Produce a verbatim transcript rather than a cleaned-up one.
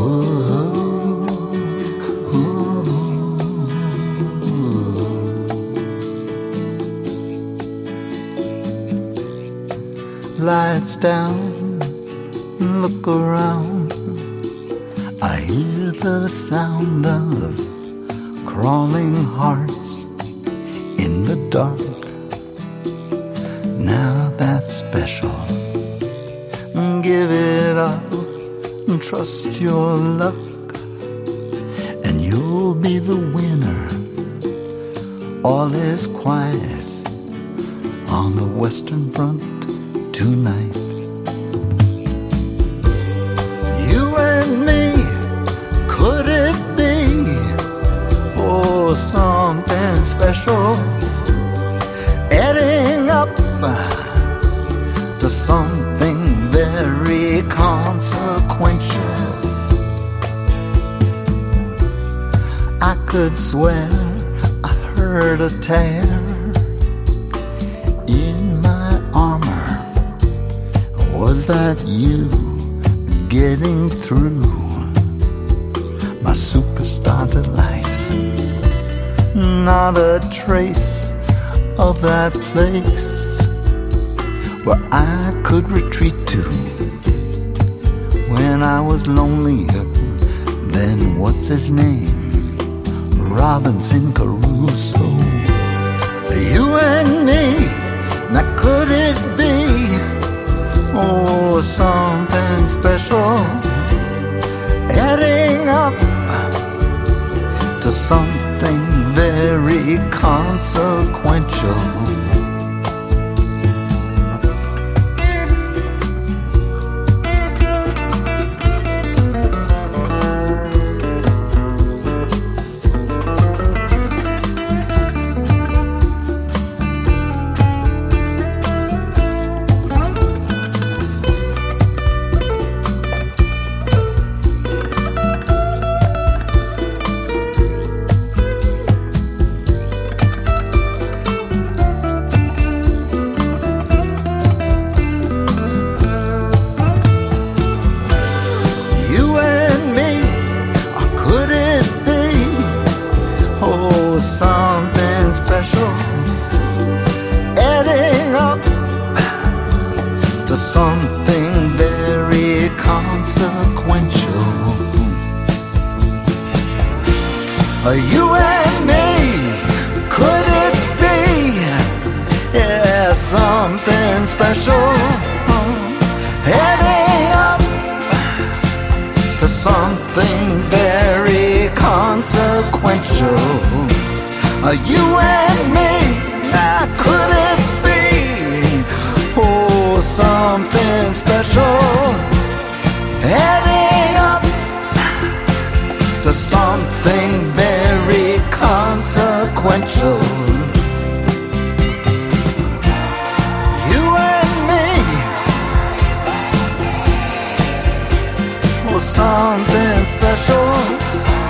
Lights down, look around. I hear the sound of crawling hearts in the dark. Now that's special. Give it up and trust your luck, and you'll be the winner. All is quiet on the Western Front tonight. You and me, could it be? Oh, something special, adding up to something very consequential. I could swear I heard a tear in my armor. Was that you getting through my superstar delights? Not a trace of that place where I could retreat to when I was lonelier than what's his name, Robinson Crusoe. You and me, now could it be? Oh, something special, adding up to something very consequential. Something special, adding up to something very consequential. You and me, could it be? Yeah, something special, adding up to something very consequential. You and me, now could it be? Oh, something special, adding up to something very consequential. You and me, oh, something special,